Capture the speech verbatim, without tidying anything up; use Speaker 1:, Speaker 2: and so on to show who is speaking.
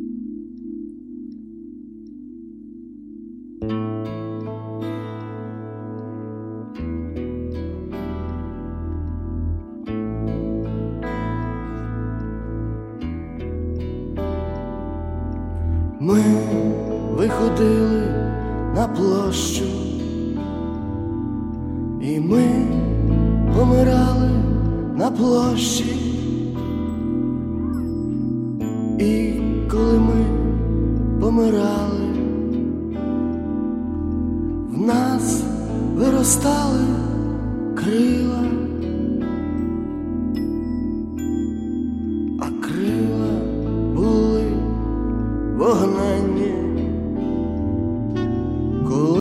Speaker 1: Ми виходили на площу, і ми помирали на площі. І коли ми помирали, в нас виростали крила.